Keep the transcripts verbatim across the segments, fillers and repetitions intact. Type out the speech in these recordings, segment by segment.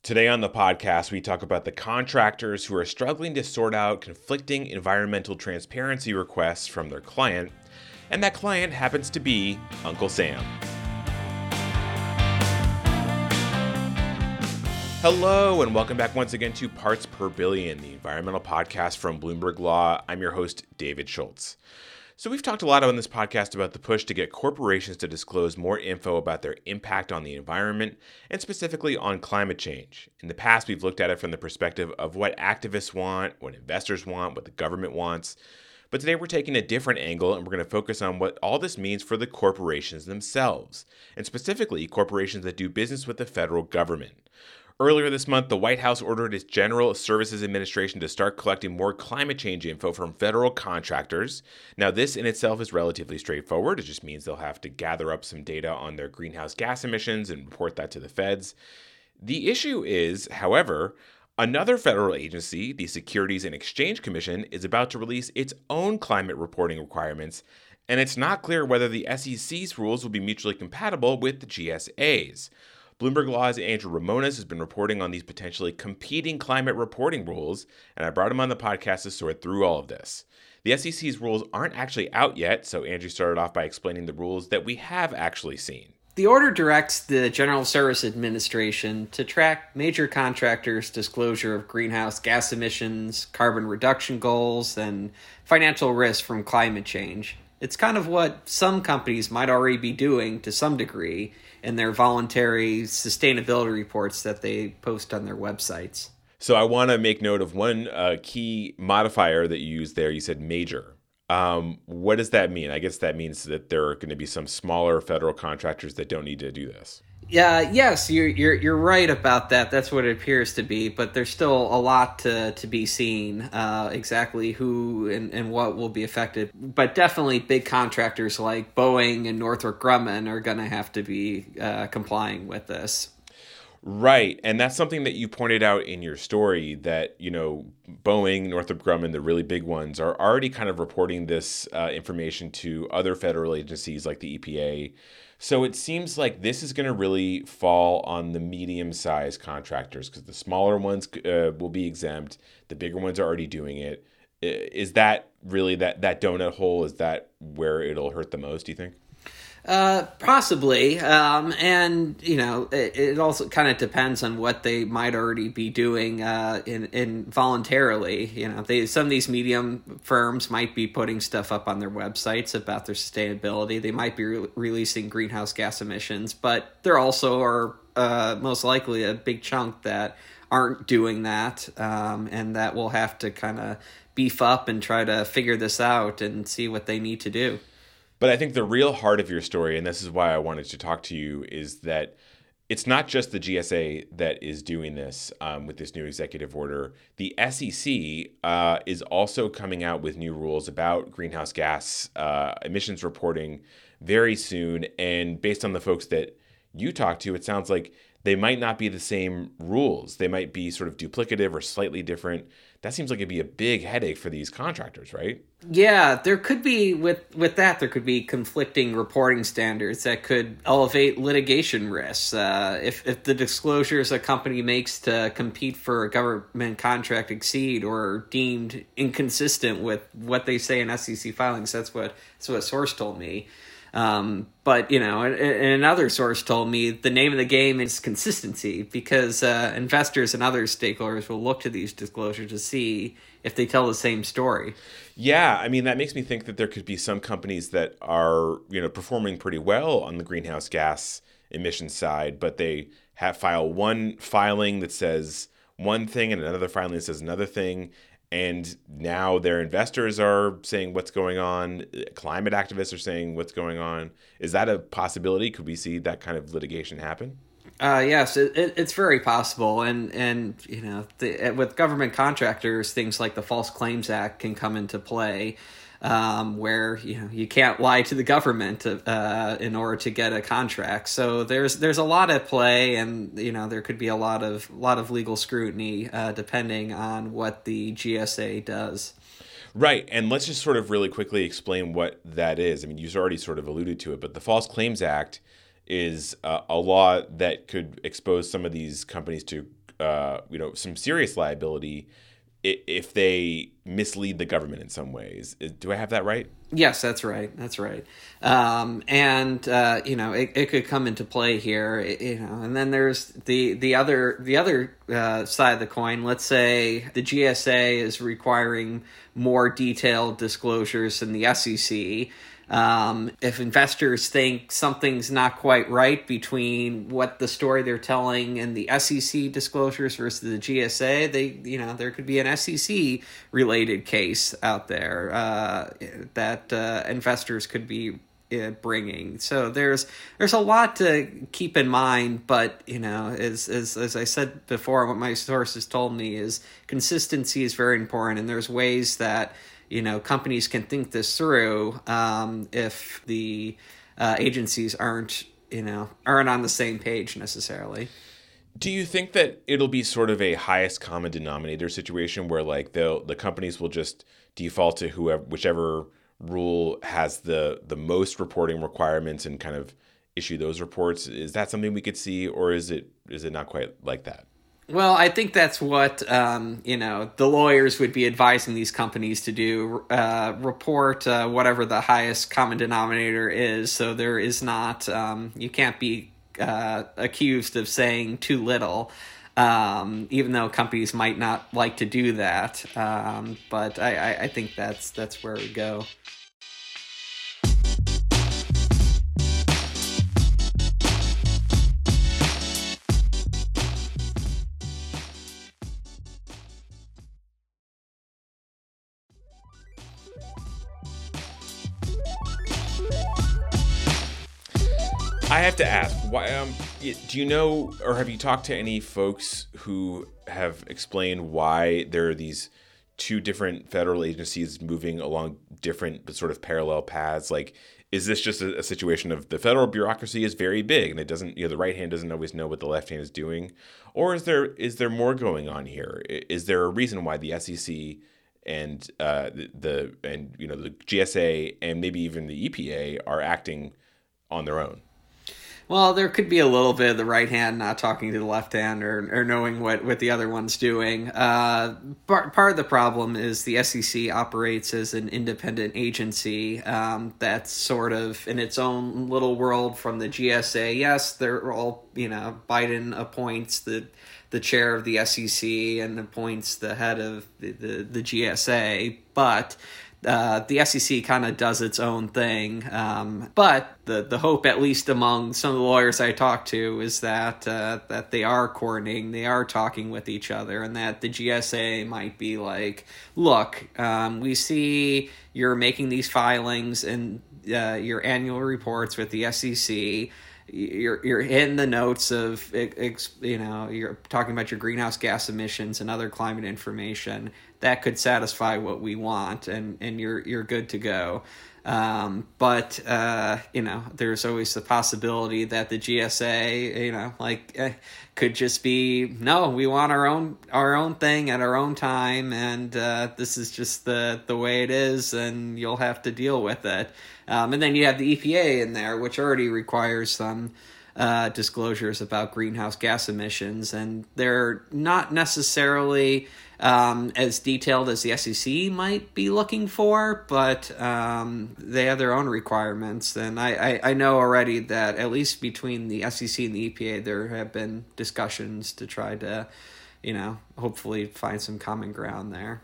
Today on the podcast, we talk about the contractors who are struggling to sort out conflicting environmental transparency requests from their client, and that client happens to be Uncle Sam. Hello, and welcome back once again to Parts Per Billion, the environmental podcast from Bloomberg Law. I'm your host, David Schultz. So we've talked a lot on this podcast about the push to get corporations to disclose more info about their impact on the environment, and specifically on climate change. In the past, we've looked at it from the perspective of what activists want, what investors want, what the government wants. But today we're taking a different angle, and we're going to focus on what all this means for the corporations themselves, and specifically corporations that do business with the federal government. Earlier this month, the White House ordered its General Services Administration to start collecting more climate change info from federal contractors. Now, this in itself is relatively straightforward. It just means they'll have to gather up some data on their greenhouse gas emissions and report that to the feds. The issue is, however, another federal agency, the Securities and Exchange Commission, is about to release its own climate reporting requirements, and it's not clear whether the S E C's rules will be mutually compatible with the G S A's. Bloomberg Law's Andrew Ramones has been reporting on these potentially competing climate reporting rules, and I brought him on the podcast to sort through all of this. The S E C's rules aren't actually out yet, so Andrew started off by explaining the rules that we have actually seen. The order directs the General Services Administration to track major contractors' disclosure of greenhouse gas emissions, carbon reduction goals, and financial risk from climate change. It's kind of what some companies might already be doing to some degree in their voluntary sustainability reports that they post on their websites. So I want to make note of one uh, key modifier that you used there. You said major. Um, what does that mean? I guess that means that there are going to be some smaller federal contractors that don't need to do this. Yeah, yes, you're you're you're right about that. That's what it appears to be, but there's still a lot to, to be seen, uh, exactly who and, and what will be affected. But definitely big contractors like Boeing and Northrop Grumman are going to have to be uh, complying with this. Right, and that's something that you pointed out in your story that, you know, Boeing, Northrop Grumman, the really big ones, are already kind of reporting this uh, information to other federal agencies like the E P A. So it seems like this is going to really fall on the medium-sized contractors because the smaller ones uh, will be exempt. The bigger ones are already doing it. Is that really that, that donut hole? Is that where it'll hurt the most, do you think? Uh, possibly. Um, and, you know, it, it also kind of depends on what they might already be doing, uh, in, in voluntarily. You know, they, some of these medium firms might be putting stuff up on their websites about their sustainability. They might be re- releasing greenhouse gas emissions, but there also are, uh, most likely a big chunk that aren't doing that. Um, and that will have to kind of beef up and try to figure this out and see what they need to do. But I think the real heart of your story, and this is why I wanted to talk to you, is that it's not just the G S A that is doing this um, with this new executive order. The S E C uh, is also coming out with new rules about greenhouse gas uh, emissions reporting very soon. And based on the folks that you talk to, it sounds like they might not be the same rules. They might be sort of duplicative or slightly different. That seems like it'd be a big headache for these contractors, right? Yeah, there could be, with, with that, there could be conflicting reporting standards that could elevate litigation risks. Uh, if, if the disclosures a company makes to compete for a government contract exceed or are deemed inconsistent with what they say in S E C filings, that's what, that's what a source told me. Um, but, you know, and, and another source told me the name of the game is consistency because uh, investors and other stakeholders will look to these disclosures to see if they tell the same story. Yeah, I mean, that makes me think that there could be some companies that are, you know, performing pretty well on the greenhouse gas emissions side, but they have file one filing that says one thing and another filing that says another thing. And now their investors are saying what's going on. Climate activists are saying what's going on. Is that a possibility? Could we see that kind of litigation happen? Uh, yes, it, it, it's very possible. And, and you know, the, with government contractors, things like the False Claims Act can come into play. Um, where you know you can't lie to the government uh, in order to get a contract. So there's there's a lot at play, and you know there could be a lot of lot of legal scrutiny uh, depending on what the G S A does. Right, and let's just sort of really quickly explain what that is. I mean, you've already sort of alluded to it, but the False Claims Act is uh, a law that could expose some of these companies to uh, you know, some serious liability if they mislead the government in some ways. Do I have that right? Yes, that's right. That's right. Um, and uh, you know, it, it could come into play here. You know, and then there's the the other the other uh, side of the coin. Let's say the G S A is requiring more detailed disclosures than the S E C. Um, if investors think something's not quite right between what the story they're telling and the S E C disclosures versus the G S A, they, you know, there could be an S E C related case out there uh, that uh, investors could be uh, bringing. So there's there's a lot to keep in mind, but you know, as as as I said before, what my sources told me is consistency is very important, and there's ways that, you know, companies can think this through um, if the uh, agencies aren't, you know, aren't on the same page necessarily. Do you think that it'll be sort of a highest common denominator situation where like the the companies will just default to whoever, whichever rule has the the most reporting requirements and kind of issue those reports? Is that something we could see, or is it is it not quite like that? Well, I think that's what, um, you know, the lawyers would be advising these companies to do, uh, report uh, whatever the highest common denominator is. So there is not, um, you can't be uh, accused of saying too little, um, even though companies might not like to do that. Um, but I, I, I think that's that's where we go. I have to ask, why? Um, do you know, or have you talked to any folks who have explained why there are these two different federal agencies moving along different but sort of parallel paths? Like, is this just a, a situation of the federal bureaucracy is very big and it doesn't, you know, the right hand doesn't always know what the left hand is doing, or is there is there more going on here? Is there a reason why the S E C and uh, the, the and you know the G S A and maybe even the E P A are acting on their own? Well, there could be a little bit of the right hand not talking to the left hand or, or knowing what, what the other one's doing. Uh, part, part of the problem is the S E C operates as an independent agency um, that's sort of in its own little world from the G S A. Yes, they're all, you know, Biden appoints the the chair of the S E C and appoints the head of the, the, the G S A, but Uh, the S E C kind of does its own thing, um, but the the hope, at least among some of the lawyers I talked to, is that uh, that they are coordinating, they are talking with each other, and that the G S A might be like, look, um, we see you're making these filings and uh, your annual reports with the S E C. You're you're in the notes of, you know, you're talking about your greenhouse gas emissions and other climate information that could satisfy what we want, and, and you're you're good to go. Um, but uh, you know, there's always the possibility that the G S A, you know, like eh, could just be, no, we want our own our own thing at our own time, and uh, this is just the the way it is, and you'll have to deal with it. Um, and then you have the E P A in there, which already requires some uh, disclosures about greenhouse gas emissions, and they're not necessarily um, as detailed as the S E C might be looking for, but um, they have their own requirements. And I, I, I know already that at least between the S E C and the E P A, there have been discussions to try to, you know, hopefully find some common ground there.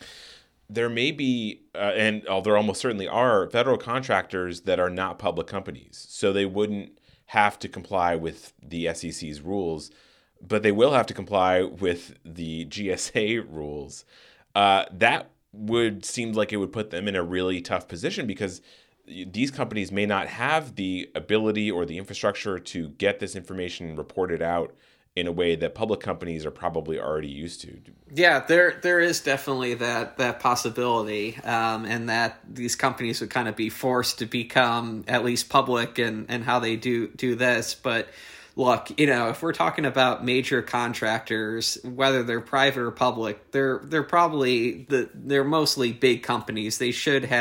There may be, uh, and oh, there almost certainly are, federal contractors that are not public companies. So they wouldn't have to comply with the S E C's rules, but they will have to comply with the G S A rules. Uh, that would seem like it would put them in a really tough position, because these companies may not have the ability or the infrastructure to get this information reported out in a way that public companies are probably already used to. Yeah, there there is definitely that that possibility, um, and that these companies would kind of be forced to become at least public and and how they do do this. But look, you know, if we're talking about major contractors, whether they're private or public, they're they're probably the they're mostly big companies. They should have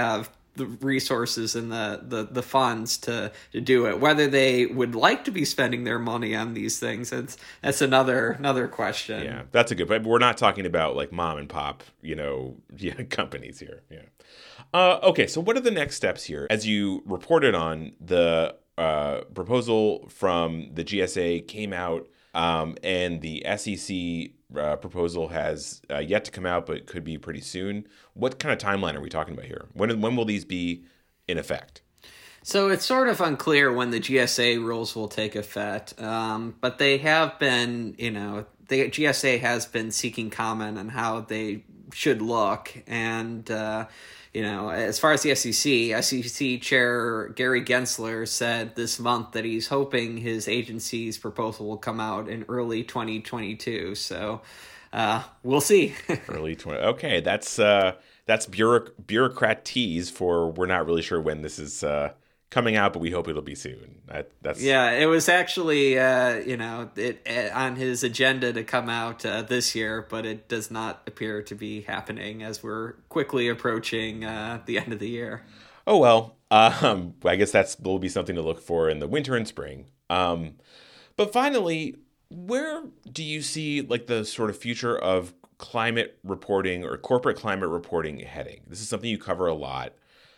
the resources and the, the, the funds to, to do it. Whether they would like to be spending their money on these things, that's that's another another question. Yeah, that's a good point. We're not talking about like mom and pop, you know, yeah, companies here. Yeah. Uh, okay, so what are the next steps here? As you reported on, the uh, proposal from the G S A came out, um, and the S E C uh, proposal has uh, yet to come out, but could be pretty soon. What kind of timeline are we talking about here? When when will these be in effect? So it's sort of unclear when the G S A rules will take effect, um, but they have been, you know, the G S A has been seeking comment on how they should look, and uh, you know, as far as the S E C, S E C Chair Gary Gensler said this month that he's hoping his agency's proposal will come out in early twenty twenty-two. So uh, we'll see. Early twenty. Okay, that's uh, that's bureauc- bureaucrat tease for we're not really sure when this is uh, coming out, but we hope it'll be soon. That, that's yeah. It was actually uh, you know it, uh, on his agenda to come out uh, this year, but it does not appear to be happening as we're quickly approaching uh, the end of the year. Oh well, um, I guess that's will be something to look for in the winter and spring. Um, but finally, where do you see like the sort of future of climate reporting or corporate climate reporting heading? This is something you cover a lot.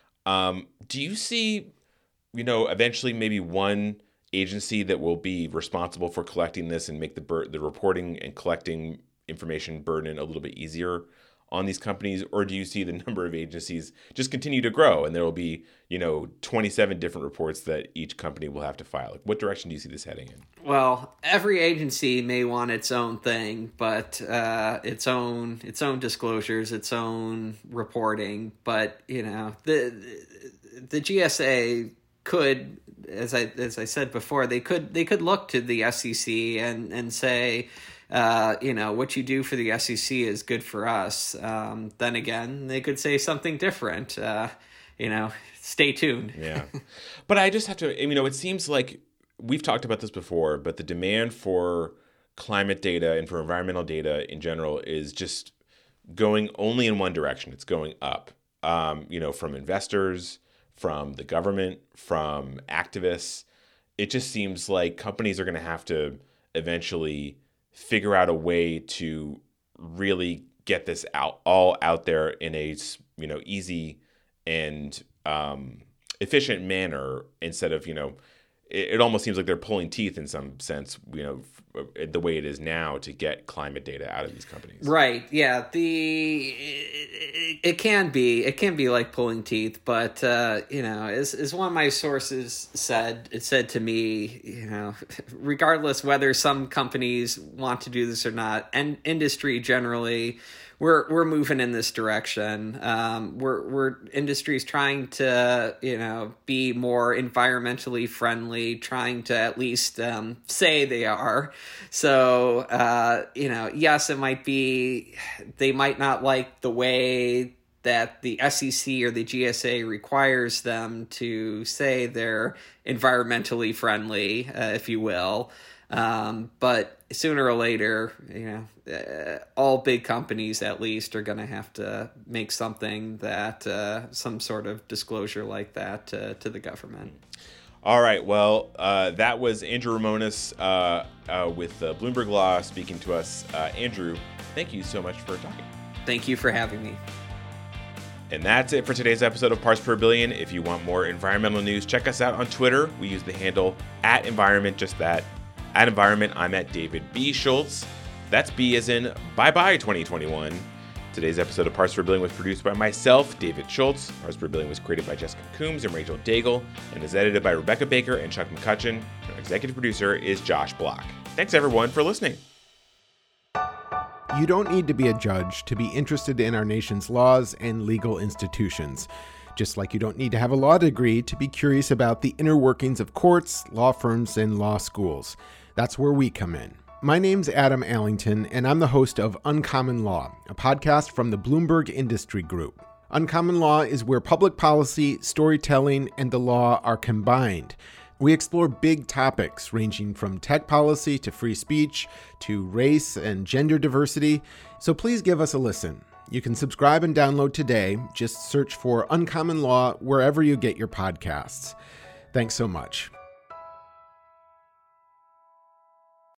Um, do you see, you know, eventually maybe one agency that will be responsible for collecting this and make the bur- the reporting and collecting information burden a little bit easier on these companies? Or do you see the number of agencies just continue to grow and there will be, you know, twenty-seven different reports that each company will have to file? Like, what direction do you see this heading in? Well, every agency may want its own thing, but uh, its own its own disclosures, its own reporting. But you know, the the G S A could, as I as I said before, they could they could look to the S E C and and say, Uh, you know, what you do for the S E C is good for us. Um, then again, they could say something different. Uh, you know, stay tuned. Yeah. But I just have to, you know, it seems like we've talked about this before, but the demand for climate data and for environmental data in general is just going only in one direction. It's going up, um, you know, from investors, from the government, from activists. It just seems like companies are going to have to eventually figure out a way to really get this out all out there in a, you know, easy and um, efficient manner instead of, you know, it, it almost seems like they're pulling teeth in some sense, you know, f- the way it is now to get climate data out of these companies. Right. Yeah. The it, it can be it can be like pulling teeth, but uh, you know, as as one of my sources said, it said to me, you know, regardless whether some companies want to do this or not, and industry generally, we're we're moving in this direction. Um, we're we're industry's trying to, you know, be more environmentally friendly, trying to at least um, say they are. So uh, you know, yes, it might be they might not like the way that the S E C or the G S A requires them to say they're environmentally friendly, uh, if you will. Um, but sooner or later, you know, uh, all big companies at least are going to have to make something that uh, some sort of disclosure like that uh, to the government. All right. Well, uh, that was Andrew Ramonis uh, uh, with uh, Bloomberg Law speaking to us. Uh, Andrew, thank you so much for talking. Thank you for having me. And that's it for today's episode of Parts Per Billion. If you want more environmental news, check us out on Twitter. We use the handle at Environment, just that. At Environment, I'm at David B. Schultz. That's B as in bye-bye twenty twenty-one. Today's episode of Parts Per Billion was produced by myself, David Schultz. Parts Per Billion was created by Jessica Coombs and Rachel Daigle and is edited by Rebecca Baker and Chuck McCutcheon. Our executive producer is Josh Block. Thanks, everyone, for listening. You don't need to be a judge to be interested in our nation's laws and legal institutions. Just like you don't need to have a law degree to be curious about the inner workings of courts, law firms, and law schools. That's where we come in. My name's Adam Allington, and I'm the host of Uncommon Law, a podcast from the Bloomberg Industry Group. Uncommon Law is where public policy, storytelling, and the law are combined. We explore big topics ranging from tech policy to free speech to race and gender diversity, so please give us a listen. You can subscribe and download today. Just search for Uncommon Law wherever you get your podcasts. Thanks so much.